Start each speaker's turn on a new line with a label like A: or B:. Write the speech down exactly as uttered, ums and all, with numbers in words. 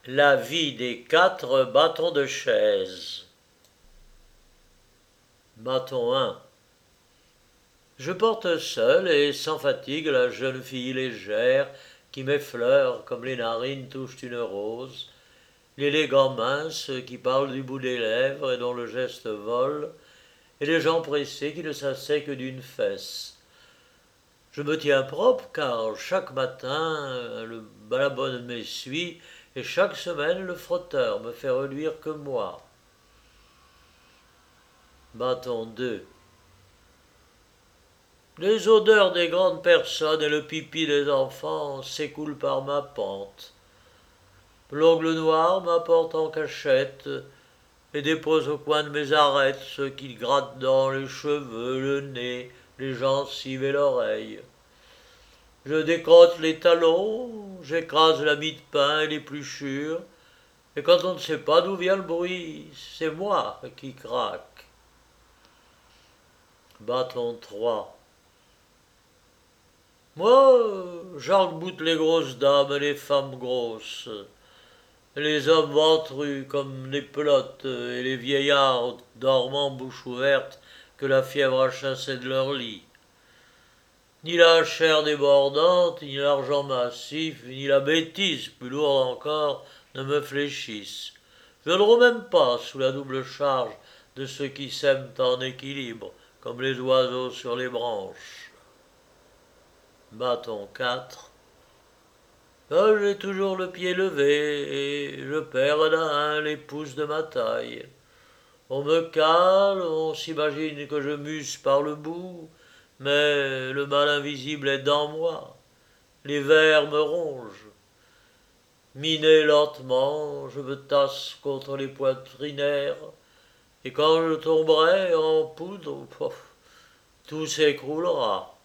A: La vie des quatre bâtons de chaise. Bâton un. Je porte seul et sans fatigue la jeune fille légère qui m'effleure comme les narines touchent une rose, l'élégant mince qui parle du bout des lèvres et dont le geste vole, et les gens pressés qui ne s'asseyent que d'une fesse. Je me tiens propre car chaque matin le balabonne m'essuie et chaque semaine le frotteur me fait reluire que moi. Bâton deux. Les odeurs des grandes personnes et le pipi des enfants s'écoulent par ma pente. L'ongle noir m'apporte en cachette et dépose au coin de mes arêtes ce qu'il gratte dans les cheveux, le nez, les gencives et l'oreille. Je décrotte les talons, j'écrase la mie de pain et l'épluchure, et quand on ne sait pas d'où vient le bruit, c'est moi qui craque. Bâton trois. Moi, j'arc-boute les grosses dames et les femmes grosses, les hommes ventrus comme des pelotes et les vieillards dormant bouche ouverte que la fièvre a chassés de leur lit. Ni la chair débordante, ni l'argent massif, ni la bêtise plus lourde encore ne me fléchissent. Je ne romps même pas sous la double charge de ceux qui s'aiment en équilibre, comme les oiseaux sur les branches. Bâton quatre. Ah, j'ai toujours le pied levé et je perds d'un un les pouces de ma taille. On me cale, on s'imagine que je muse par le bout, mais le mal invisible est dans moi. Les vers me rongent. Miné lentement, je me tasse contre les poitrinaires, et quand je tomberai en poudre, pof, tout s'écroulera.